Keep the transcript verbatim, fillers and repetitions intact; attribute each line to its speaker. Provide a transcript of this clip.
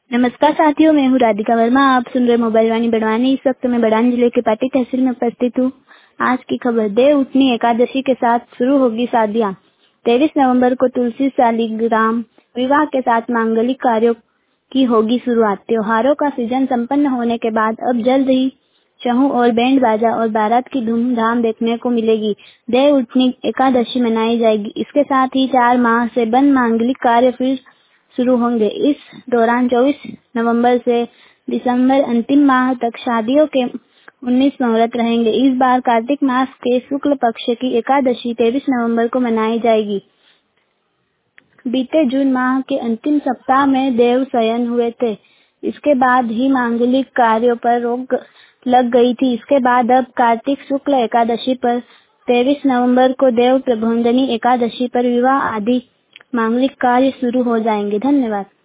Speaker 1: नमस्कार साथियों, मैं हूँ राधिका वर्मा। आप सुन रहे मोबाइल वाणी बड़वानी। इस वक्त मैं बड़वानी जिले के पाटी तहसील में उपस्थित हूँ। आज की खबर, देव उठनी एकादशी के साथ शुरू होगी शादियाँ। तेईस नवंबर को तुलसी शालिग्राम विवाह के साथ मांगलिक कार्यों की होगी शुरुआत। त्योहारों का सीजन संपन्न होने के बाद अब जल्द ही चहु और बैंड बाजा और बारात की धूमधाम देखने को मिलेगी। देव उठनी एकादशी मनाई जाएगी। इसके साथ ही चार माह से बंद मांगलिक कार्य फिर शुरू होंगे। इस दौरान चौबीस नवंबर से दिसंबर अंतिम माह तक शादियों के उन्नीस मुहूर्त रहेंगे। इस बार कार्तिक मास के शुक्ल पक्ष की एकादशी तेईस नवंबर को मनाई जाएगी। बीते जून माह के अंतिम सप्ताह में देव शयन हुए थे। इसके बाद ही मांगलिक कार्यों पर रोक लग गई थी। इसके बाद अब कार्तिक शुक्ल एकादशी पर तेईस नवंबर को देव प्रबोधिनी एकादशी पर विवाह आदि मांगलिक कार्य शुरू हो जाएंगे। धन्यवाद।